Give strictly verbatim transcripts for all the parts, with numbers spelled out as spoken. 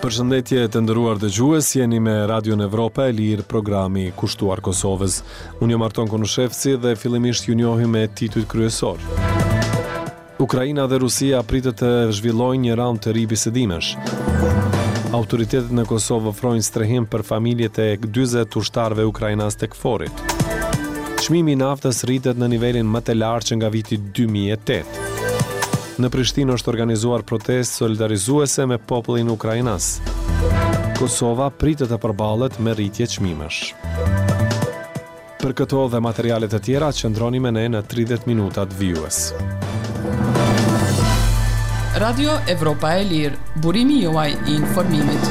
Përshëndetje të nderuar dëgjues, jeni me Radio Evropa e Lirë, programi kushtuar Kosovës. Unë jam Arton Konushevci dhe fillimisht ju njohim me titujt kryesor. Ukraina dhe Rusia pritet të zhvillojnë një raund të ri bisedimesh. Autoritetet në Kosovë ofrojnë strehim për familjet e dyzet ushtarëve ukrainas të KFOR-it. Çmimi i naftës rritet në nivelin më të lartë që nga viti dy mijë e tetë. Në Prishtinë është organizuar protestë solidarizuese me popullin ukrainas. Kosova pritet të përballet me rritje çmimesh. Për këto dhe materialet e tjera, qëndroni me ne në tridhjetë minutat vijues. Radio Evropa e Lirë, burimi juaj i informimit.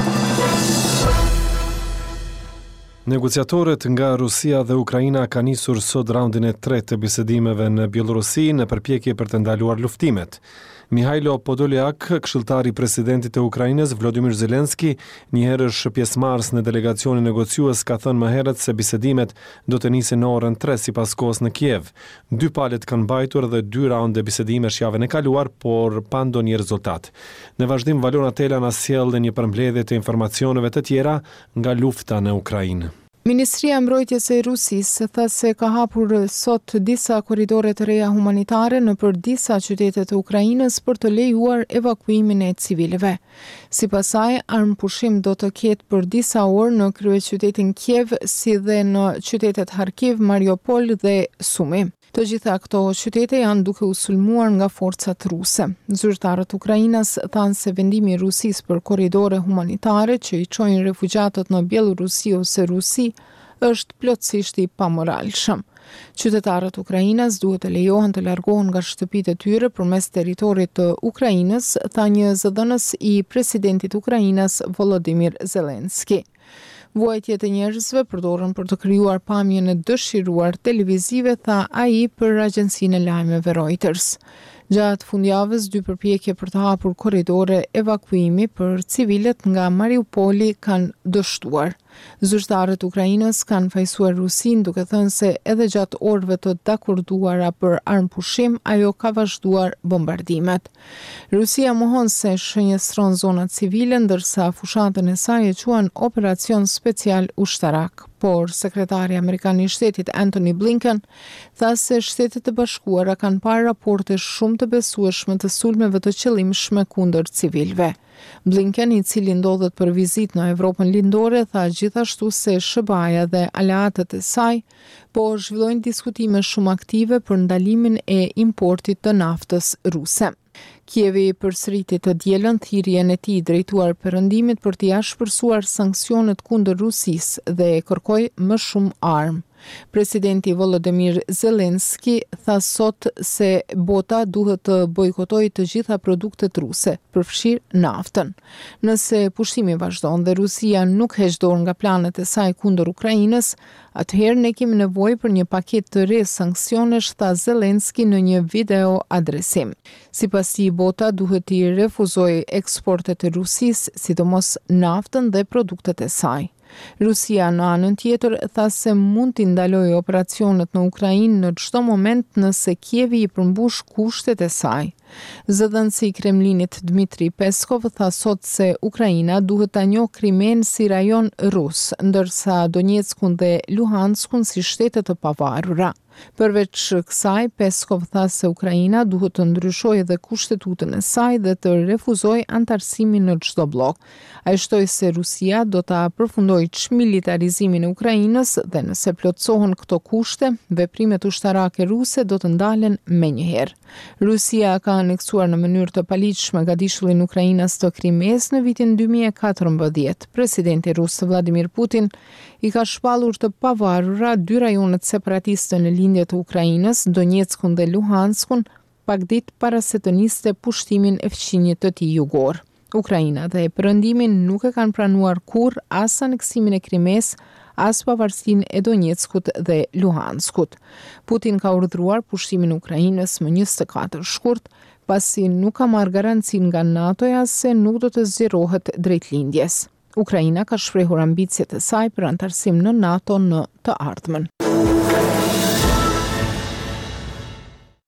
Negociatorët nga Rusia dhe Ukraina kanë nisur sot raundin e tretë të bisedimeve në Bielorusi në përpjekje për të ndaluar luftimet. Mihailo Podolyak, këshilltari i presidentit të Ukrainës Volodymyr Zelenski, një herësh pjesëmarrës në delegacionin negociues, ka thënë më herët se bisedimet do të nisin në orën tre sipas kohës në Kiev. Dy palët kanë mbajtur dhe dy raunde bisedimesh javën e kaluar, por pa ndonjë rezultat. Në vazhdim, Valona Tela na sjell një përmbledhje të informacioneve të tjera nga lufta në Ukrainë. Ministria e Mbrojtjes e Rusisë tha se ka hapur sot disa korridore të reja humanitare nëpër disa qytete të Ukrainës për të lejuar evakuimin e civilëve. Sipas saj, armpushim do të ketë për disa orë në kryeqytetin Kiev, si dhe në qytetet Kharkiv, Mariupol dhe Sumi. Të gjitha këto qytete janë duke u sulmuar nga forcat ruse. Zyrtarët Ukrainas thanë se vendimi i Rusisë për korridore humanitare që i çojnë refugjatët në Bielorusi ose Rusi është plotësisht i pamoralshëm. Qytetarët Ukrainas duhet të lejohen të largohen nga shtëpitë e tyre përmes territorit të Ukrainës, tha një zëdhënës i presidentit Ukrainas Volodymyr Zelenski. Vuajtjet e njerëzve përdoren për të krijuar pamjen e dëshiruar televizive, tha ai për agjencinë e lajmeve Reuters. Gjatë fundjavës, dy përpjekje për të hapur korridore evakuimi për civilët nga Mariupoli kanë dështuar. Zyrtarët Ukrainës kanë fajsuar Rusin duke thënë se edhe gjatë orëve të dakorduara për armpushim, ajo ka vazhduar bombardimet. Rusia mohon se shënjestron zonat civile, ndërsa fushatën e saj e quan operacion special ushtarak. Por sekretari amerikan i shtetit Antony Blinken tha se Shtetet e Bashkuara kanë parë raporte shumë të besueshme të sulmeve të qëllimshme kundër civilëve. Blinken, i cili ndodhet për vizitë në Evropën lindore, tha gjithashtu se S B A-ja dhe aleatët e saj po zhvillojnë diskutime shumë aktive për ndalimin e importit të naftës ruse. Kievi përsëriti të dielën thirrjen e tij drejtuar perëndimit për të jashtëpërsuar sanksionet kundër Rusisë dhe kërkoi më shumë armë. Presidenti Volodymyr Zelenski tha sot se bota duhet të bojkotojë të gjitha produktet ruse, përfshirë naftën. Nëse pushtimi vazhdon dhe Rusia nuk heq dorë nga planet e saj kundër Ukrainës, atëherë ne kemi nevojë për një paketë të re sanksionesh, tha Zelenski në një video adresim. Sipas tij, bota duhet të refuzojë eksportet e Rusisë, sidomos naftën dhe produktet e saj. Rusia në anën tjetër tha se mund të ndalojë operacionet në Ukrainë në çdo moment nëse Kievi i përmbush kushtet e saj. Zëdhënësi i Kremlinit Dmitri Peskov tha sot se Ukraina duhet ta njohë Krimen si rajon rus, ndërsa Donetskun dhe Luhanskun si shtete të pavarura. Përveç kësaj, Peskov tha se Ukraina duhet të ndryshojë edhe kushtetutën e saj dhe të refuzojë antarësimin në çdo blok. Ai shtoi se Rusia do ta përfundojë çmilitarizimin e Ukrainës dhe nëse plotësohen këto kushte, veprimet ushtarake ruse do të ndalen menjëherë. Rusia ka aneksuar në mënyrë të paligjshme gadishullin Ukrainas të Krimes në vitin dy mijë e katërmbëdhjetë. Presidenti rus Vladimir Putin i ka shpallur të pavarura dy rajonet separatiste në lindje të Ukrainës, Donetskun dhe Luhanskun, pak ditë para se të niste pushtimin e fqinjit të tij jugor. Ukraina dhe perëndimin nuk e kanë pranuar kurrë as aneksimin e Krimes, as pavarësinë e Donetskut dhe Luhanskut. Putin ka urdhëruar pushtimin e Ukrainës më njëzet e katër shkurt, pasi nuk ka marrë garancinë nga NATO-ja se nuk do të zgjerohet drejt lindjes. Ukraina ka shprehur ambicjet e saj për antarësim në NATO në të ardhmen.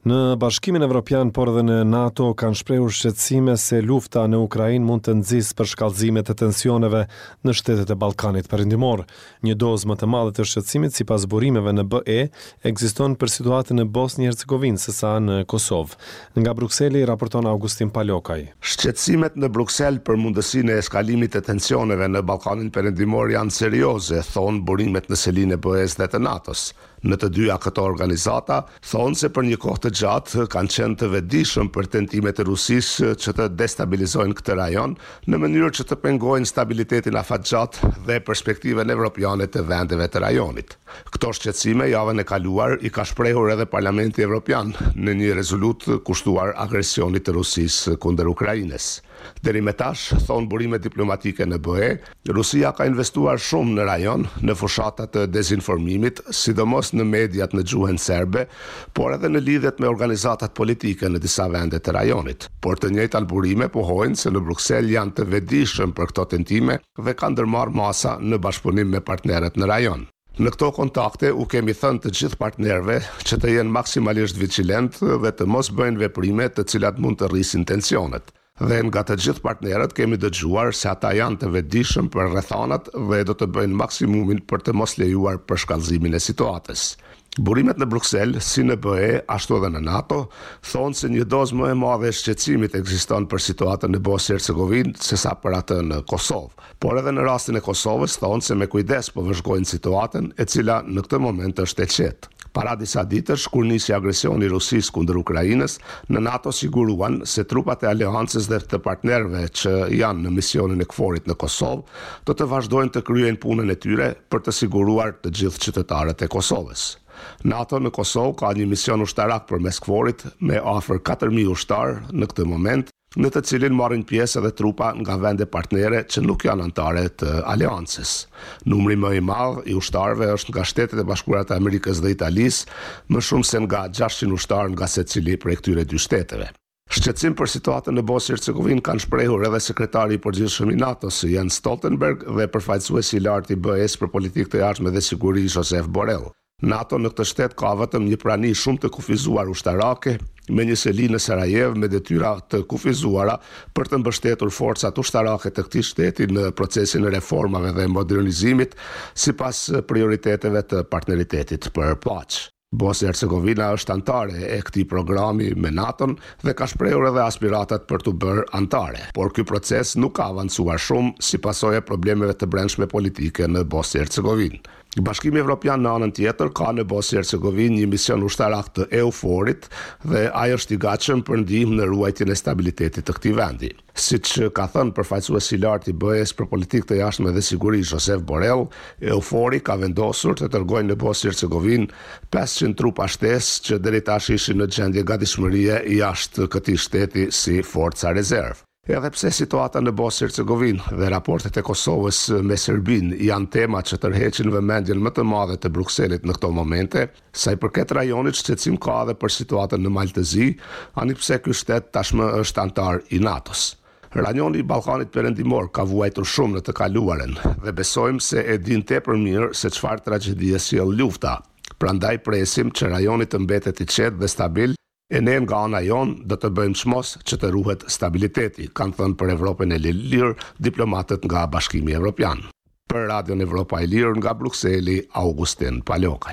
Në Bashkimin Evropian, por edhe në NATO kanë shprehur shqetësime se lufta në Ukrainë mund të nxjisë për shkallëzime të tensioneve në shtetet e Ballkanit Perëndimor. Një dozë më të madhe të shqetësimit sipas burimeve në B E ekziston për situatën në Bosnjë-Hercegovinë sesa në Kosovë. Nga Brukseli raporton Augustin Palokaj. Shqetësimet në Bruksel për mundësinë e eskalimit të tensioneve në Ballkanin Perëndimor janë serioze, thon burimet në selinë e B E-s dhe të NATO-s. Në të dyja këto organizata thonë se për një kohë të gjatë kanë qenë të vetëdijshëm për tentimet e Rusisë që të destabilizojnë këtë rajon në mënyrë që të pengojnë stabilitetin afatgjat dhe perspektiven evropiane të vendeve të rajonit. Këto shqetësime javën e kaluar i ka shprehur edhe Parlamenti Evropian në një rezolutë kushtuar agresionit të Rusisë kundër Ukrainës. Deri me tash, thonë burimet diplomatike në B E, Rusia ka investuar shumë në rajon, në fushatat të dezinformimit, sidomos në mediat në gjuhën serbe, por edhe në lidhjet me organizatat politike në disa vende të rajonit. Por të njëjtat burime pohojnë se në Bruksel janë të vetëdijshëm për këto tentime dhe kanë ndërmarrë masa në bashkëpunim me partnerët në rajon. Në këto kontakte u kemi thënë të gjithë partnerëve që të jenë maksimalisht vigilent dhe të mos bëjnë veprime të cilat mund të rrisin tensionet. Dhe nga të gjithë partnerët kemi dëgjuar se ata janë të vetëdijshëm për rrethanat dhe do të bëjnë maksimumin për të mos lejuar përshkallëzimin e situatës. Burimet në Bruksel, si në B E, ashtu edhe në NATO, thonë se një dozë më e madhe e shqetësimit ekziston për situatën në Bosnjë-Hercegovinë sesa për atë në Kosovë. Por edhe në rastin e Kosovës thonë se me kujdes po vëzhgojnë situatën, e cila në këtë moment është e qetë. Para disa ditësh, kur nisi agresioni i Rusisë kundër Ukrainës, në NATO siguruan se trupat e aleancës dhe të partnerëve që janë në misionin e K F O R-it në Kosovë do të vazhdojnë të kryejnë punën e tyre për të siguruar të gjithë qytetarët e Kosovës. NATO në Kosovë ka një mision ushtarak përmes K F O R-it me afër katër mijë ushtarë në këtë moment, në të cilin marrin pjesë edhe trupa nga vende partnere që nuk janë anëtare të aleancës. Numri më i madh i ushtarëve është nga Shtetet e Bashkuara të Amerikës dhe Italisë, më shumë se nga gjashtëqind ushtarë nga secili prej këtyre dy shteteve. Shqetësim për situatën në Bosnjë-Hercegovinë kanë shprehur edhe sekretari i përgjithshëm i NATO-s Jens Stoltenberg dhe përfaqësuesi i lartë i B E-s për politikë të jashtme dhe siguri Josep Borrell. NATO në këtë shtet ka vetëm një prani shumë të kufizuar ushtarake, me një seli në Sarajevo me detyra të kufizuara për të mbështetur forcat ushtarake të këtij shteti në procesin e reformave dhe modernizimit, sipas prioriteteve të partneritetit për paqë. Bosnjë-Hercegovina është antare e këtij programi me NATO-n dhe ka shprehur edhe aspiratat për të bërë antare, por ky proces nuk ka avancuar shumë si pasojë e problemeve të brendshme politike në Bosnjë-Hercegovinë. Bashkimi Evropian në anën tjetër ka në Bosnjë-Hercegovinë një mision ushtarak të E U F O R-it dhe ai është i gatshëm për ndihmë në ruajtjen e stabilitetit të këtij vendi. Siç ka thënë përfaqësuesi i lartë i B E-s për politikë të jashtme dhe siguri Josep Borrell, E U F O R-i ka vendosur të dërgojnë në Bosnjë-Hercegovinë pesëqind trupa shtesë që deri tash ishin në gjendje gatishmërie jashtë këtij shteti si forca rezervë. Edhe pse situata në Bosnjë-Hercegovinë dhe raportet e Kosovës me Serbinë janë tema që tërheqin vëmendjen më të madhe të Brukselit në këto momente, sa i përket rajonit shqetësim ka edhe për situatën në Maltëzi, ani pse ky shtet tashmë është antar i NATO-s. Rajoni i Ballkanit Perëndimor ka vuajtur shumë në të kaluarën dhe besojmë se e din tepër mirë se çfarë tragjedie sjell lufta. Prandaj presim që rajoni të mbetet i qetë dhe stabil. E ne nga ana jon do të bëjmë çmos që të ruhet stabiliteti, kanë thënë për Evropën e Lirë diplomatët nga Bashkimi Evropian. Për Radion Evropa e Lirë nga Brukseli, Augustin Palokaj.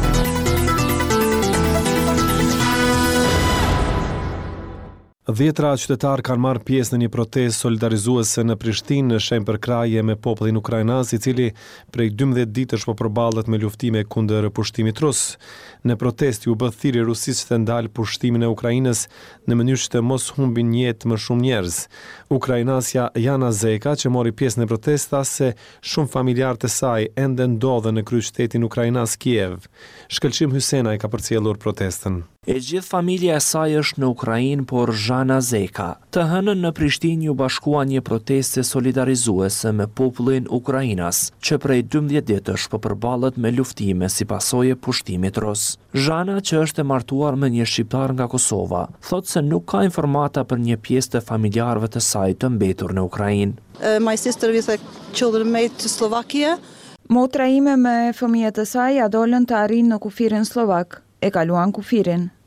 Dhjetra qytetarë kanë marrë pjesë në një protestë solidarizuese në Prishtinë në shenjë përkraje me popullin ukrainas, i cili prej dymbëdhjetë ditësh po përballet me luftime kundër pushtimit rus. Në protestë u bë thirrje Rusisë të ndalë pushtimin e Ukrainës në mënyrë që të mos humbin jetë më shumë njerëz. Ukrainasja Jana Zeka, që mori pjesë në protestë, tha se shumë familjarë të saj ende ndodhen në kryeqytetin ukrainas Kiev. Shkëlqim Hysenaj ka përcjellur protestën. E gjithë familja e saj është në Ukrainë, por Jana Zeka. Të hënën në Prishtinë u bashkua një proteste solidarizuese me popullin ukrainas, që prej dymbëdhjetë ditësh po përballet me luftime si pasojë e pushtimit rus. Jana, që është e martuar me një shqiptar nga Kosova, thotë se nuk ka informata për një pjesë të familjarëve të saj të mbetur në Ukrainë. Uh, my sister with her children made to Slovakia. Motra ime me fëmijët e saj ja dolën të arrijnë në kufirin slovak. E kaluan kufirin.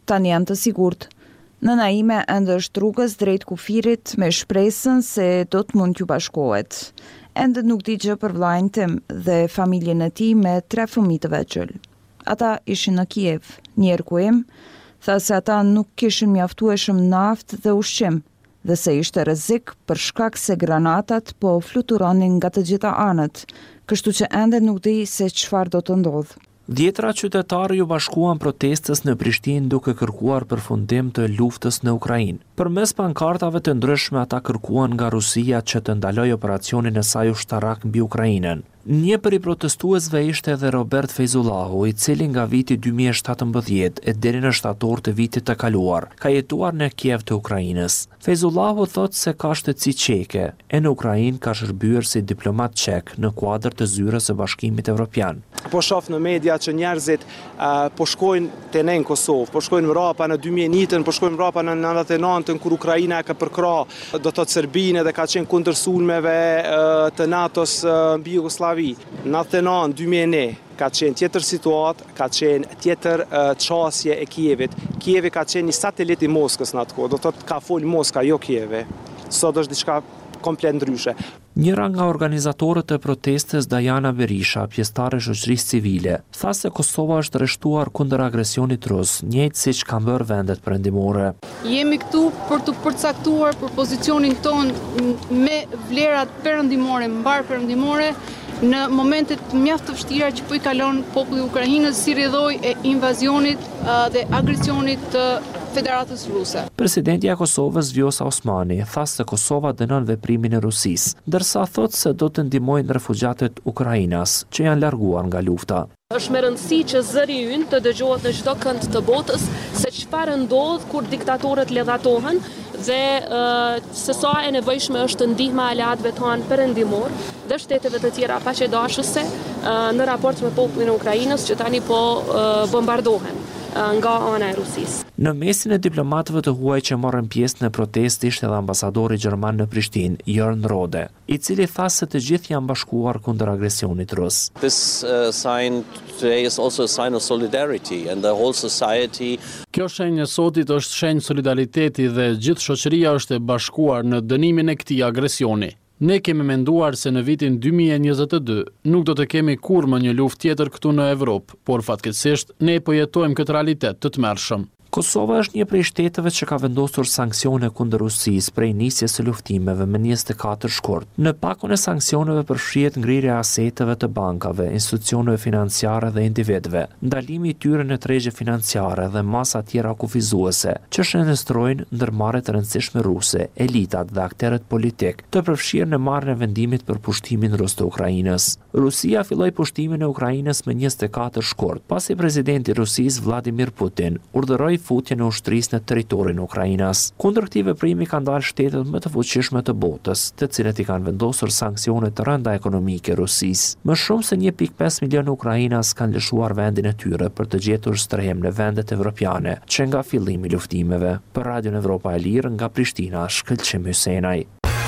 tani janë të sigurt. Nëna ime ende është rrugës drejt kufirit me shpresën se do të mund t'ju bashkohet. Ende nuk di gjë për vllajën tim dhe familjen e tij me tre fëmijë të vegjël. Ata ishin në Kiev, një erkuim, tha se ata nuk kishin mjaftueshëm naftë dhe ushqim, dhe se ishte rrezik për shkak se granatat po fluturonin nga të gjitha anët, kështu që ende nuk di se çfarë do të ndodhë. Dhjetra qytetarë ju bashkuan protestës në Prishtinë duke kërkuar përfundim të luftës në Ukrainë. Përmes pankartave të ndryshme ata kërkuan nga Rusia që të ndalojë operacionin e saj ushtarak mbi Ukrainën. Një për i protestuesve ishte edhe Robert Fejzullahu, i cili nga viti dy mijë e shtatëmbëdhjetë e deri në shtator të vitit të kaluar ka jetuar në Kiev të Ukrainës. Fejzullahu thotë se ka shtetësi çeke e në Ukrainë ka shërbyer si diplomat çek në kuadër të zyrës së Bashkimit Evropian. Po shoh në media që njerëzit uh, po shkojnë te ne në Kosovë, po shkojnë mrapa në dy mijë e njëtën, po shkojnë mrapa në nëntëdhjetë e nëntën kur Ukraina ka përkrah, do të thotë Serbinë dhe ka qenë kundër sulmeve uh, të NATO-s uh, mbi Jugosllavi. nëntëdhjetë e nëntë dy mijë e një ka qenë tjetër situatë, ka qenë tjetër uh, çasje e Kievit. Kievi ka qenë një satelit i Moskës në atë kohë, do të thotë ka fol Moska, jo Kievi. Sot është diçka komplet ndryshe. Njëra nga organizatorët e protestës, Dajana Berisha, pjesëtare e shoqërisë civile, tha se Kosova është rreshtuar kundër agresionit rus, njëjtë siç kanë bërë vendet perëndimore. Jemi këtu për të përcaktuar për pozicionin ton me vlerat perëndimore, mbar perëndimore, në momentet mjaft të vështira që po i kalon populli i Ukrainës si rrjedhojë e invazionit uh, dhe agresionit të uh, Federatës Ruse. Presidentja e Kosovës Vjosa Osmani tha se Kosova dënon veprimin e Rusisë, ndërsa thotë se do të ndihmojnë refugjatët ukrainas që janë larguar nga lufta. Është me rëndësi që zëri ynë të dëgjohet në çdo kënd të botës se çfarë ndodh kur diktatorët ledhatohen dhe uh, se sa e nevojshme është ndihma aleatëve tanë perëndimor dhe shteteve të tjera paqëdashëse uh, në raport me popullin e Ukrainës që tani po uh, bombardohen nga ana e Rusisë. Në mesin e diplomatëve të huaj që morën pjesë në protestë ishte edhe ambasadori gjerman në Prishtinë, Jörn Rode, i cili tha se të gjithë janë bashkuar kundër agresionit rus. This uh, sign today is also a sign of solidarity and the whole society. Kjo shenjë e sotit është shenjë solidariteti dhe gjithë shoqëria është e bashkuar në dënimin e këtij agresioni. Ne kemi menduar se në vitin dy mijë e njëzet e dy nuk do të kemi kurrë më një luftë tjetër këtu në Evropë, por fatkeqësisht ne po jetojmë këtë realitet të tmerrshëm. Kosova është një prej shteteve që ka vendosur sanksione kundër Rusisë prej nisjes së luftimeve me njëzet e katër shkurt. Në pakun e sanksioneve përfshihet ngrirja e aseteve të bankave, institucioneve financiare dhe individëve, ndalimi i tyre në tregje financiare dhe masa tjera kufizuese që shëndestrojnë ndërmarrjet të rëndësishme ruse, elitat dhe aktorët politik, të përfshirë në marrjen e vendimit për pushtimin rus të Ukrainës. Rusia filloi pushtimin e Ukrainës me njëzet e katër shkurt, pasi presidenti i Rusisë Vladimir Putin urdhëroi futjen e ushtrisë në territorin e Ukrainës. Kundër këtij veprimi kanë dalë shtetet më të fuqishme të botës, të cilat i kanë vendosur sanksione të rënda ekonomike Rusisë. Më shumë se një pikë pesë milion ukrainas kanë lëshuar vendin e tyre për të gjetur strehim në vendet evropiane, që nga fillimi i luftimeve. Për Radion Evropa e Lirë nga Prishtina, Shkëlqim Hysenaj.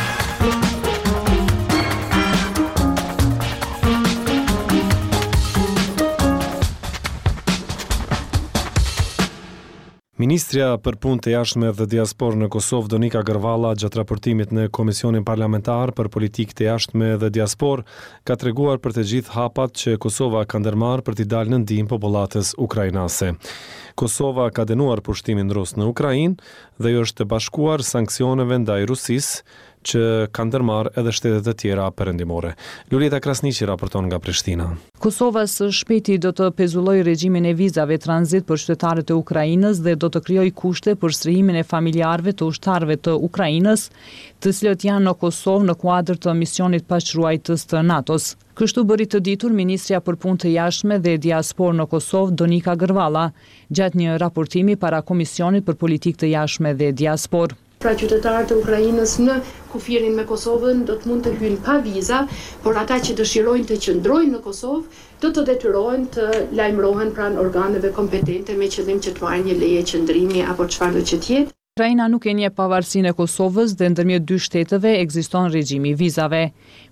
Ministrja për punë të jashtme dhe diasporë në Kosovë, Donika Gërvalla, gjatë raportimit në Komisionin Parlamentar për Politikë të Jashtme dhe Diasporë, ka treguar për të gjithë hapat që Kosova ka ndërmarrë për t'i dalë në ndihmë popullatës ukrainase. Kosova ka dënuar pushtimin rus në Ukrainë dhe jo është të bashkuar sanksioneve ndaj Rusisë që kanë ndërmarrë edhe shtetet e tjera perëndimore. Lulita Krasniqi raporton nga Prishtina. Kosova së shpejti do të pezullojë regjimin e vizave tranzit për qytetarët e Ukrainës dhe do të krijojë kushte për strihimin e familjarëve të ushtarëve të Ukrainës, të cilët janë në Kosovë në kuadër të misionit paqëruajtës të NATO-s. Kështu bëri të ditur Ministrja për Punë të Jashtme dhe Diasporë në Kosovë, Donika Gërvalla, gjatë një raportimi para Komisionit për Politikë të Jashtme dhe Diasporë. Pra qytetarët e Ukrainës në kufirin me Kosovën do të mund të hyjnë pa viza, por ata që dëshirojnë të qëndrojnë në Kosovë do të detyrohen të lajmërohen pranë organeve kompetente me qëllim që të marrë një leje qëndrimi apo çfarë do që të jetë. Ukraina nuk e njeh pavarësinë e Kosovës dhe ndërmjet dy shteteve ekziston regjimi i vizave.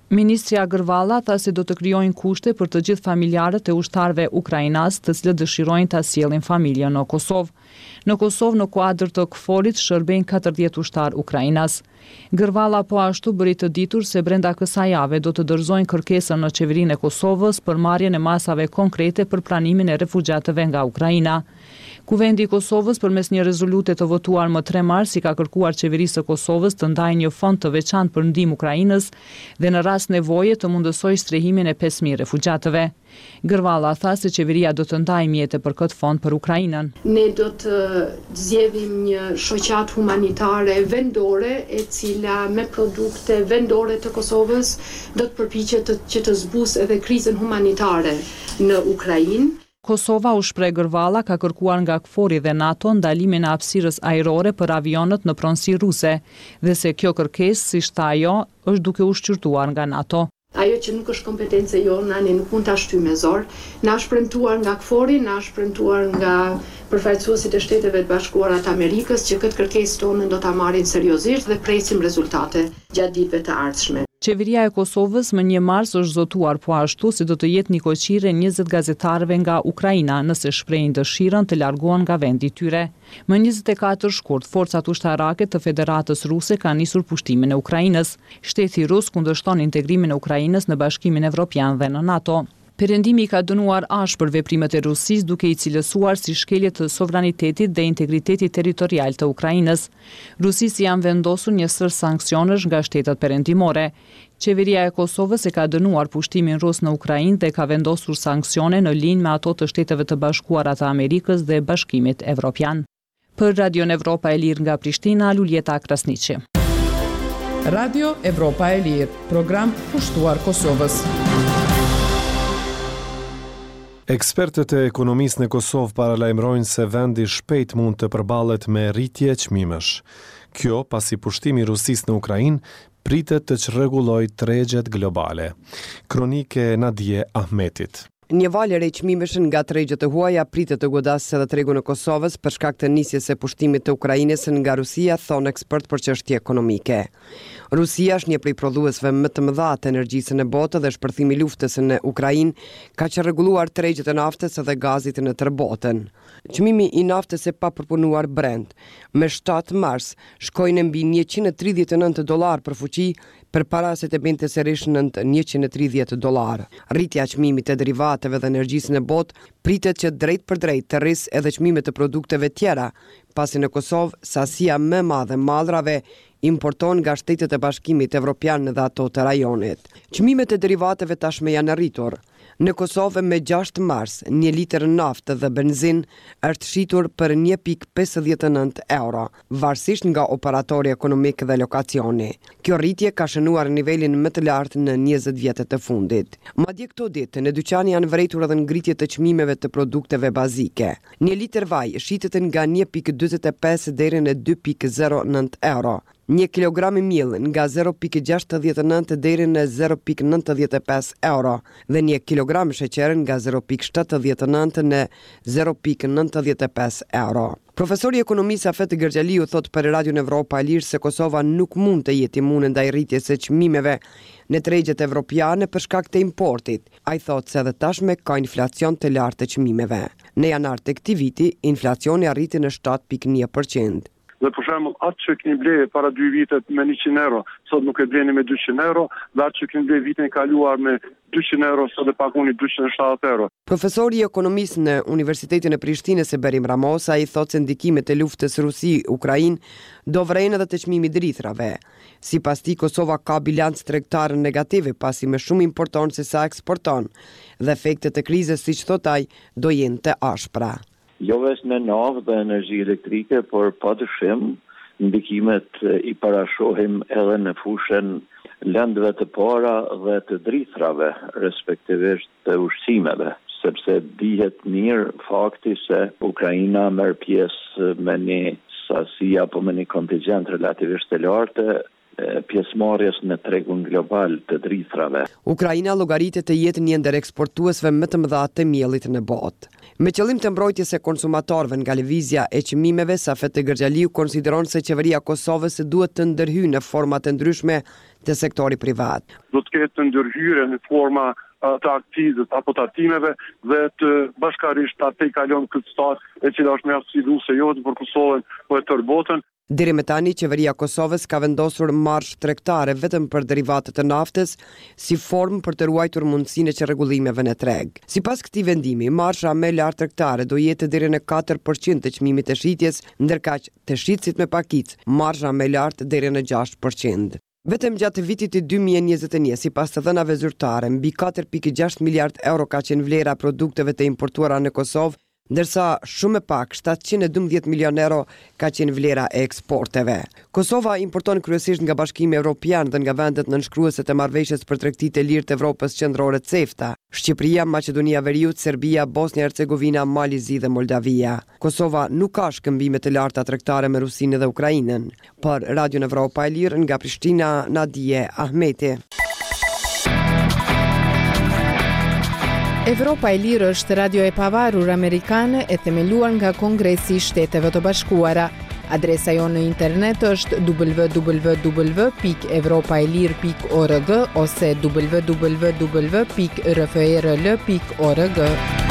Ministri Agërvalla tha se do të krijojnë kushte për të gjithë familjarët e ushtarëve ukrainas, të cilët dëshirojnë ta sjellin familjen në Kosovë. Në Kosovë, në kuadër të K F O R-it, shërbejnë katërdhjetë ushtar ukrainas. Gërvalla po ashtu bëri të ditur se brenda kësaj jave do të dorëzojnë kërkesën në qeverinë e Kosovës për marrjen e masave konkrete për pranimin e refugjatëve nga Ukraina. Kuvendi i Kosovës përmes një rezolute të votuar më tre mars i ka kërkuar qeverisë së Kosovës të ndajë një fond të veçantë për ndihmë Ukrainës dhe në rast nevoje të mundësojë strehimin e pesë mijë refugjatëve. Gërvalla tha se qeveria do të ndajë mjete për këtë fond për Ukrainën. Ne do të zgjedhim një shoqat humanitare vendore e cila me produkte vendore të Kosovës do të përpiqet të, që të zbusë edhe krizën humanitare në Ukrainë. Kosova, u shpreh Gërvalla, ka kërkuar nga K F O R-i dhe NATO ndalimin e hapësirës ajrore për avionët në pronësi ruse dhe se kjo kërkesë, siç tha ajo, është duke u shqyrtuar nga NATO. Ajo që nuk është kompetencë jonë, ne nuk mund ta shtyjmë me zor. Na është premtuar nga K F O R-i, na është premtuar nga përfaqësuesit e Shteteve të Bashkuara të Amerikës që këtë kërkesë tonë do ta marrin seriozisht dhe presim rezultate gjatë ditëve të ardhshme. Qeveria e Kosovës më një mars është zotuar po ashtu si do të jetë një koqire njëzet gazetarëve nga Ukraina nëse shprehin dëshirën të largohen nga vendi i tyre. Më njëzet e katër shkurt, forcat ushtarake të Federatës Ruse kanë nisur pushtimin e Ukrainës. Shteti rus kundërshton integrimin e Ukrainës në Bashkimin Evropian dhe në NATO. Perëndimi ka dënuar ashpër veprimet e Rusisë duke i cilësuar si shkelje të sovranitetit dhe integritetit territorial të Ukrainës. Rusisë janë vendosur një sër sanksionesh nga shtetet perëndimore. Qeveria e Kosovës e ka dënuar pushtimin rus në Ukrainë dhe ka vendosur sanksione në linjë me ato të Shteteve të Bashkuara të Amerikës dhe Bashkimit Evropian. Për Radio Evropa e Lirë nga Prishtina, Luljeta Krasniqi. Radio Evropa e Lirë, program pushtuar Kosovës. Ekspertët e ekonomisë në Kosovë paralajmërojnë se vendi shpejt mund të përballet me rritje çmimesh. Kjo pasi pushtimi i Rusisë në Ukrainë pritet të çrregullojë tregjet globale. Kronike Nadje Ahmetit. Një valë e çmimesh nga tregjet e huaja pritet të godasë edhe tregun e Kosovës për shkak të nisjes së pushtimit të Ukrainës nga Rusia, thon ekspert për çështje ekonomike. Rusia është një prej prodhuesve më të mëdha të energjisë në botë dhe shpërthimi i luftës në Ukrainë ka çrregulluar tregjet e naftës dhe gazit në tërë botën. Çmimi i naftës e papërpunuar Brent me shtatë mars shkoi në mbi njëqind e tridhjetë e nëntë dollar për fuqi, përpara se të binte sërish në njëqind e tridhjetë dollar. Rritja e çmimit të derivateve dhe energjisë në botë pritet që drejt për drejt të rrisë edhe çmimet të produkteve tjera, pasi në Kosovë sasia më e madhe mallrave importon nga Shtetet e Bashkimit Evropian dhe ato të rajonit. Çmimet e derivateve tashmë janë rritur. Në Kosovë me gjashtë mars, një litër naftë dhe benzin është shitur për një pikë pesëdhjetë e nëntë euro, varësisht nga operatori ekonomik dhe lokacioni. Kjo rritje ka shënuar nivelin më të lartë në njëzet vjetët e fundit. Madje këto ditë, në dyqan janë vërejtur edhe ngritje të çmimeve të produkteve bazike. Një litër vaj shitet nga një pikë dyzet e pesë deri në dy pikë zero nëntë euro. Një kilogram i miell nga zero pikë gjashtëdhjetë e nëntë deri në zero pikë nëntëdhjetë e pesë euro dhe një kilogram sheqer nga zero pikë shtatëdhjetë e nëntë në zero pikë nëntëdhjetë e pesë euro. Profesori i ekonomisë Afet Gergjaliu thot për Radio Evropa e Lirë se Kosova nuk mund të jetë imune ndaj rritjes së çmimeve në tregjet evropiane për shkak të importit. Ai thot se edhe tashmë ka inflacion të lartë të çmimeve. Në janar të këtij viti, inflacioni arriti në shtatë pikë një përqind. Dhe për shembull atë që keni ble para dy vitet me njëqind euro, sot nuk e bleni me dyqind euro, dhe atë që keni ble vitin e kaluar me dyqind euro, sot e pagoni dyqind e shtatëdhjetë euro. Profesori i ekonomisë në Universitetin e Prishtinës e Berim Ramosa i thotë se ndikimet e luftës Rusi-Ukrainë do vrejnë edhe të çmimit drithrave. Sipas tij, Kosova ka bilanc tregtar negativ pasi më shumë importon se sa eksporton, dhe efektet e krizës, siç thot ai, do jenë të ashpra. Jo vetëm në naftë dhe energji elektrike, por padyshim ndikimet i parashohim edhe në fushën lëndëve të para dhe të drithrave, respektivisht të ushqimeve, sepse dihet mirë fakti se Ukraina merr pjesë me një sasi apo me një kontingjent relativisht të lartë pjesëmarrjes në tregun global të drithrave. Ukraina llogaritet të jetë një ndër eksportuesve më të mëdha të miellit në botë. Me qëllim të mbrojtjes së konsumatorëve nga lëvizja e çmimeve, Safet Gërxhaliu konsideron se qeveria e Kosovës duhet të ndërhyjë në forma të ndryshme të sektorit privat. Do të ketë ndërhyrje në forma të akcizës apo të atimeve dhe të bashkarisht ta tejkalon këtë stat e cila është mjaft sfiduese jo vetëm për Kosovën, por tërë botën. Deri më tani, qeveria e Kosovës ka vendosur marrë tregtare vetëm për derivatet të naftës si formë për të ruajtur mundësinë e çrregullimeve në treg. Sipas këtij vendimi, marsha më e lartë tregtare do jetë deri në katër përqind të çmimit të shitjes, ndërkaq të shitësit me pakicë, marsha më e lartë deri në gjashtë përqind. Vetëm gjatë vitit të dy mijë e njëzet e një, sipas të dhënave zyrtare, mbi katër pikë gjashtë miliard euro ka qenë vlera e produkteve të importuara në Kosovë, ndërsa shumë e pak shtatëqind e dymbëdhjetë milion euro ka qenë vlera e eksporteve. Kosova importon kryesisht nga Bashkimi Evropian dhe nga vendet nënshkruese të marrëveshjes për tregtitë e lirë të Evropës qendrore CEFTA: Shqipëria, Maqedonia e Veriut, Serbia, Bosnia-Hercegovina, Malizi dhe Moldavia. Kosova nuk ka shkëmbime të larta tregtare me Rusinë dhe Ukrainën. Për Radio Evropa e Lirë nga Prishtina, Nadije Ahmeti. Evropa e Lirë është radio e pavarur amerikane e themeluar nga Kongresi i Shteteve të Bashkuara. Adresa jonë në internet është w w w pikë evropaelir pikë org ose w w w pikë r f r l pikë org.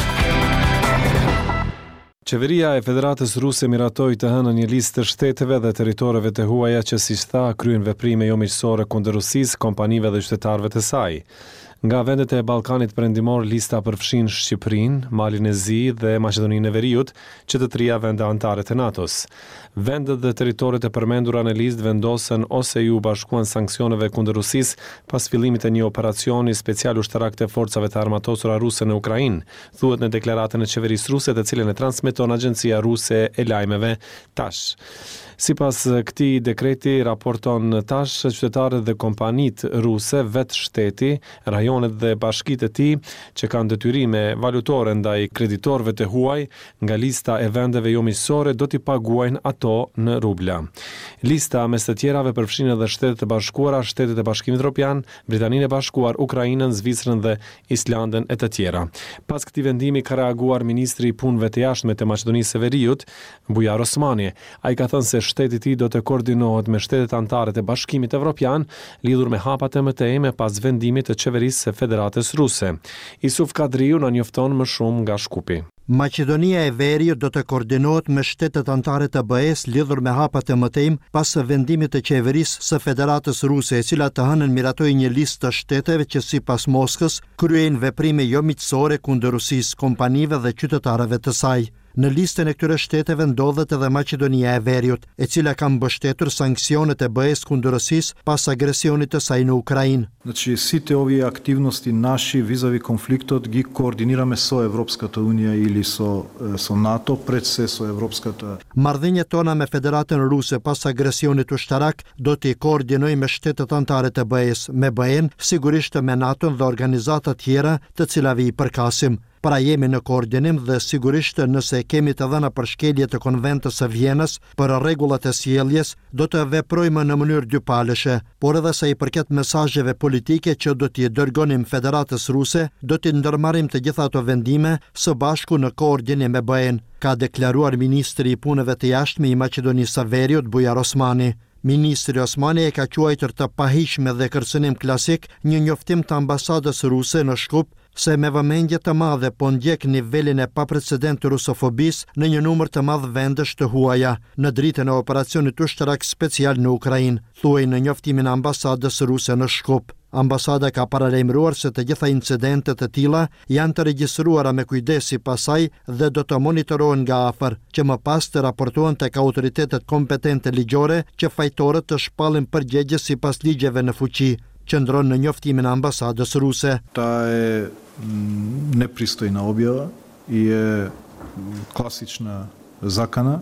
Qeveria e Federatës Ruse miratoi të hënën një listë të shteteve dhe territoreve të huaja që si tha kryen veprime jo miqësore kundër Rusisë, kompanive dhe qytetarëve të saj. Nga vendet e Ballkanit Perëndimor, lista përfshin Shqipërinë, Malin e Zi dhe Maqedoninë e Veriut, që të trija vende anëtare të NATO-s. Vendet dhe territoret e përmendura në listë vendosën ose ju bashkuan sanksioneve kundër Rusisë pas fillimit të një operacioni special ushtarak të forcave të armatosura ruse në Ukrainë, thuhet në deklaratën e qeverisë ruse, të cilën e transmeton Agjencia Ruse e Lajmeve TASH. Sipas këtij dekreti, raporton TASH, qytetarët dhe kompanitë ruse, vetë shteti, rajonet dhe bashkitë e tij që kanë detyrime valutore ndaj kreditorëve të huaj nga lista e vendeve jo miqësore do t'i paguajnë ato në rubla. Lista mes të tjerave përfshin edhe Shtetet e Bashkuara, Shtetet e Bashkimit Evropian, Britaninë e Bashkuar, Ukrainën, Zvicrën dhe Islandën e të tjera. Pas këtij vendimi ka reaguar ministri i punëve të jashtme të Maqedonisë së Veriut, Bujar Osmani. Ai ka thënë se shteti i tij do të koordinohet me shtetet anëtare të Bashkimit Evropian lidhur me hapat e mëtejme pas vendimit të qeverisë së Federatës Ruse. Isuf Kadriu na njofton më shumë nga Shkupi. Maqedonia e Veriut do të koordinohet me shtetet anëtare të B E-s lidhur me hapat e mëtejmë pas vendimit të qeverisë së Federatës Ruse, e cila të hënën miratoi një listë të shteteve që sipas Moskës kryejnë veprime jo miqësore kundër Rusisë, kompanive dhe qytetarëve të saj. Në listën e këtyre shteteve ndodhet edhe Maqedonia e Veriut, e cila ka mbështetur sanksionet e B E-s kundër Rusisë pas agresionit të saj në Ukrainë. Znači, site ovi aktivnosti naši vizavi konfliktot gi koordinirame so Evropskата unija ili so, so NATO, preçse so Evropskata. Marrëdhëniet tona me Federatën Ruse pas agresionit ushtarak do t'i koordinojmë me shtetet anëtare të B E-s, me B E-n, sigurisht me NATO dhe organizata tjera të cilave i përkasim. Pra jemi në koordinim dhe sigurisht nëse kemi të dhëna përshkelje të konventës së Vjenës për rregullat e sjelljes, do të veprojmë në mënyrë dypalëshe, por edhe sa i përket mesazheve politike që do t'i dërgonim Federatës Ruse, do t'i ndërmarrim të gjitha ato vendime së bashku në koordinim me B E-n, ka deklaruar ministri i punëve të jashtme i Maqedonisë së Veriut, Bujar Osmani. Ministri Osmani e ka quajtur të pahishme dhe kërcënim klasik një njoftim të ambasadës ruse në Shkup se me vëmendje të madhe po ndjek nivelin e paprecedent të rusofobisë në një numër të madh vendesh të huaja në dritën e operacionit ushtarak special në Ukrainë, thuaj në njoftimin e ambasadës ruse në Shkup. Ambasada ka paralajmëruar se të gjitha incidentet e tilla janë të regjistruara me kujdes sipas saj dhe do të monitorohen nga afër, që më pas të raportohen tek autoritetet kompetente ligjore që fajtorët të shpallin përgjigje sipas ligjeve në fuqi, qëndron në njoftimin e ambasadës ruse. Ta je nepristojna objava i je klasična zakana.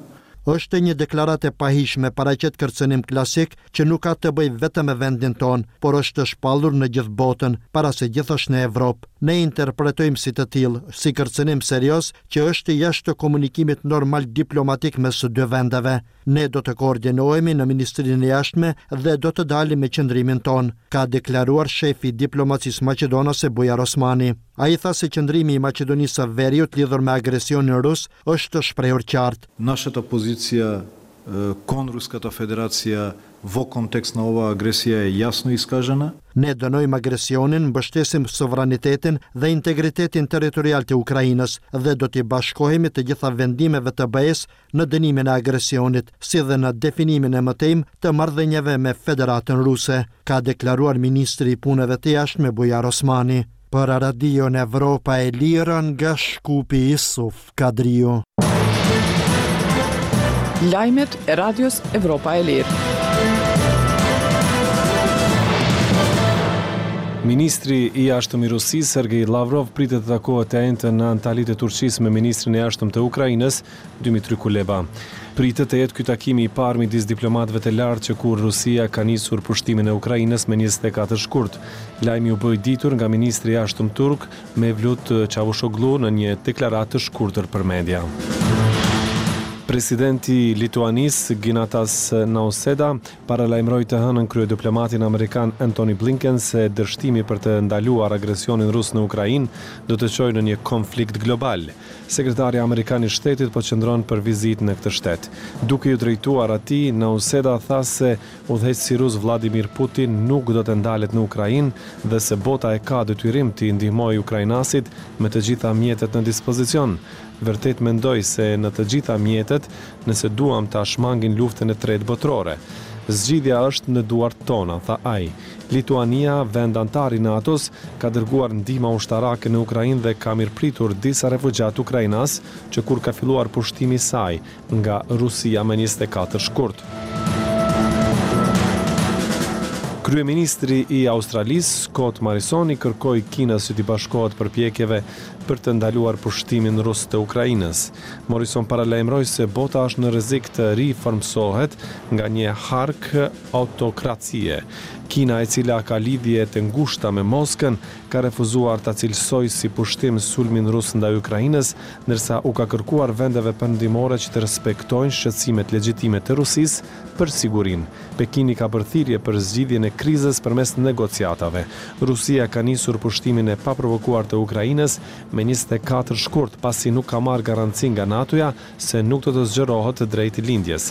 Është një deklaratë e pahishme paraqet kërcënim klasik që nuk ka të bëjë vetëm me vendin ton, por është të shpallur në gjithë botën, para se gjithashtu në Evropë. Ne interpretojmë si të tillë, si kërcënim serioz që është jashtë të komunikimit normal diplomatik mes së dy vendeve. Ne do të koordinohemi në Ministrinë e Jashtme dhe do të dalim me qëndrimin ton, ka deklaruar shefi i diplomacisë maqedonase Bujar Osmani. Ai tha se qëndrimi i Maqedonisë së Veriut lidhur me agresionin rus është shprehur qartë. Нашата позиция кон Руската Федерација во контекст на ова агресија е јасно искажена. Ne dënojmë agresionin, mbështesim sovranitetin dhe integritetin territorial të Ukrainës dhe do t'i bashkohemi të gjitha vendimeve të B E-s në dënimin e agresionit, si dhe në definimin e mëtejmë të marrëdhënieve me Federatën Ruse, ka deklaruar ministri i punëve të jashtme Bujar Osmani. Për Radio Evropa e Lira nga Shkupi Isuf Kadriu. Lajmet e Radios Evropa e Lirë. Ministri i jashtëm i Rusisë, Sergej Lavrov, pritet të takohet e njëjtën në Antalit e Turqisë me ministrin e jashtëm të Ukrainës, Dmytro Kuleba. Pritet të jetë ky takimi i parë midis diplomatëve të lartë që kur Rusia ka nisur pushtimin e Ukrainës me njëzet e katër shkurt. Lajmi u bë ditur nga ministri i jashtëm turk Mevlut Çavuşoglu në një deklaratë të shkurtër për media. Presidenti Lituanisë Ginatas Nausėda paralajmëroi të hënën kryediplomatin amerikan Antony Blinken se dështimi për të ndaluar agresionin rus në Ukrainë do të çojë në një konflikt global. Sekretari amerikan i shtetit po qëndron për vizitë në këtë shtet. Duke ju drejtuar atij, Nausėda tha se udhëheqësi rus Vladimir Putin nuk do të ndalet në Ukrainë dhe se bota e ka detyrim të ndihmojë ukrainasit me të gjitha mjetet në dispozicion. Vërtet mendoj se në të gjitha mjetet, nëse duam ta shmangin luftën e tretë botërore. Zgjidhja është në duart tona, tha ai. Lituania, vend antar i NATO-s, ka dërguar ndihmë ushtarake në Ukrainë dhe ka mirëpritur disa refugjat ukrainas që kur ka filluar pushtimi i saj nga Rusia me njëzet e katër shkurt. Kryeministri i Australisë, Scott Morrison, i kërkoi Kinës që t'i bashkohet përpjekjeve për të ndaluar pushtimin rus të Ukrainës. Morrison paralajmëroi se bota është në rrezik të riformsohet nga një hark autokracie. Kina, e cila ka lidhje të ngushta me Moskën, ka refuzuar ta cilësojë si pushtim sulmin rus ndaj Ukrainës, ndërsa u ka kërkuar vendeve perëndimore që të respektojnë shqetësimet legjitime të Rusisë për sigurinë. Pekini ka bërë thirrje për zgjidhjen e krizës përmes negociatave. Rusia ka nisur pushtimin e paprovokuar të Ukrainës me njëzet e katër shkurt pasi nuk ka marrë garanci nga NATO-ja se nuk do të zgjerohet drejt lindjes.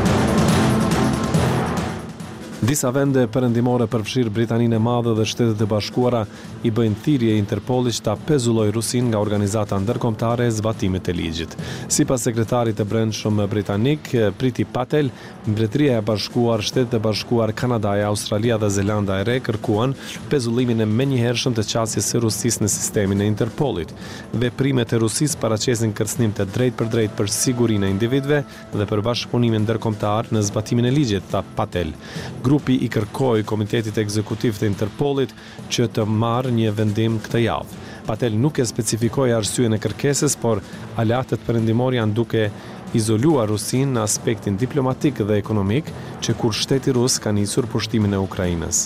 Disa vende perëndimore përfshirë Britaninë e Madhe dhe Shtetet e Bashkuara i bëjnë thirrje Interpolit që ta pezullojë Rusinë nga organizata ndërkombëtare e zbatimit të ligjit. Sipas sekretarit të brendshëm britanik Priti Patel, Mbretëria e Bashkuar, Shtetet e Bashkuar, Kanadaja, Australia dhe Zelanda e Re kërkuan pezullimin e menjëhershëm të qasjes së Rusisë në sistemin e Interpolit. Veprimet e Rusisë paraqesin kërcënim të drejtë për drejtë për sigurinë e individëve dhe për bashkëpunimin ndërkombëtar në zbatimin e ligjit, tha Patel. Grupi i kërkoi Komitetit Ekzekutiv të Interpolit që të marrë një vendim këtë javë. Patel nuk e specifikoi arsyeën e kërkesës, por aleatët perëndimor janë duke izoluar Rusinë në aspektin diplomatik dhe ekonomik, që kur shteti rus ka nisur pushtimin e Ukrainës.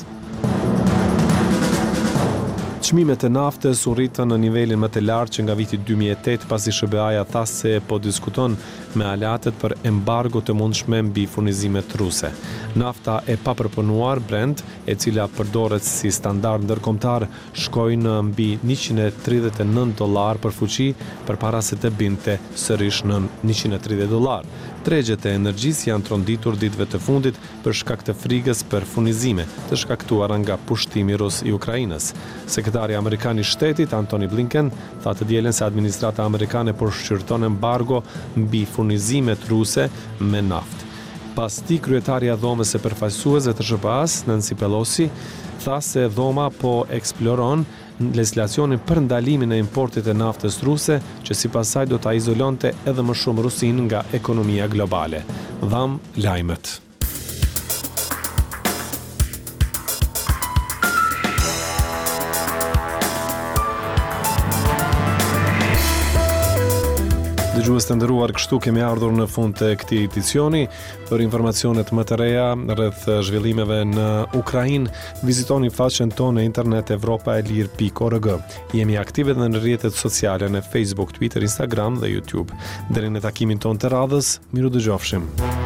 Çmimet e naftës u rritën në nivelin më të lartë që nga viti dy mijë e tetë pasi S B A-ja tha se po diskuton me aleatët për embargo të mundshme mbi furnizimet ruse. Nafta e papërpunuar Brent, e cila përdoret si standard ndërkombëtar, shkoi në mbi njëqind e tridhjetë e nëntë dollar për fuqi përpara se të binte sërish në njëqind e tridhjetë dollar. Tregjet e energjisë janë tronditur ditëve të fundit për shkak të frikës për furnizime të shkaktuara nga pushtimi rus i Ukrainës. Sekretari amerikan i shtetit Antony Blinken tha të dielën se administrata amerikane po shqyrton embargo mbi furnizimet ruse me naftë. Pas tij, kryetaria e dhomës së përfaqësuesve të S B A-s, Nancy Pelosi, tha se dhoma po eksploron legislacionin për ndalimin e importit e naftës ruse, që sipas saj do ta izolonte edhe më shumë Rusinë nga ekonomia globale. Dham lajmet. Dëgjues të nderuar, kështu kemi ardhur në fund të këtij edicioni. Për informacionet më të reja rreth zhvillimeve në Ukrainë, vizitoni faqen tonë në internet evropaelir pikë org. Jemi aktive edhe në rrjetet sociale në Facebook, Twitter, Instagram dhe YouTube. Deri në takimin tonë të radhës, miru dëgjofshim.